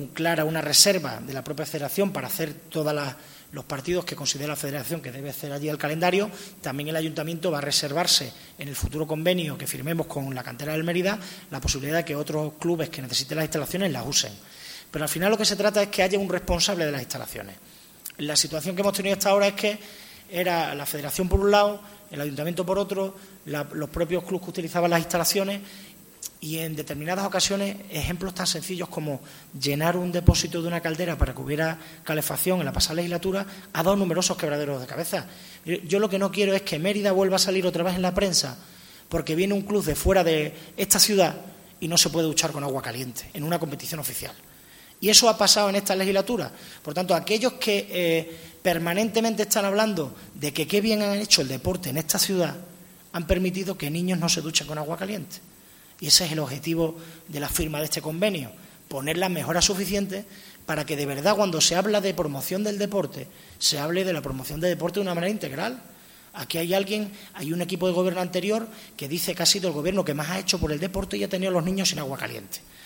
clara una reserva de la propia federación para hacer todos los partidos que considera la federación que debe hacer allí el calendario. También el ayuntamiento va a reservarse en el futuro convenio que firmemos con la cantera del Mérida la posibilidad de que otros clubes que necesiten las instalaciones las usen. Pero al final lo que se trata es que haya un responsable de las instalaciones. La situación que hemos tenido hasta ahora es que era la federación por un lado, el ayuntamiento por otro, los propios clubes que utilizaban las instalaciones, y en determinadas ocasiones ejemplos tan sencillos como llenar un depósito de una caldera para que hubiera calefacción en la pasada legislatura ha dado numerosos quebraderos de cabeza. Yo lo que no quiero es que Mérida vuelva a salir otra vez en la prensa porque viene un club de fuera de esta ciudad y no se puede duchar con agua caliente en una competición oficial. Y eso ha pasado en esta legislatura. Por tanto, aquellos que permanentemente están hablando de que qué bien han hecho el deporte en esta ciudad han permitido que niños no se duchen con agua caliente. Y ese es el objetivo de la firma de este convenio, poner las mejoras suficientes para que de verdad cuando se habla de promoción del deporte, se hable de la promoción del deporte de una manera integral. Aquí hay un equipo de gobierno anterior que dice que ha sido el gobierno que más ha hecho por el deporte y ha tenido a los niños sin agua caliente.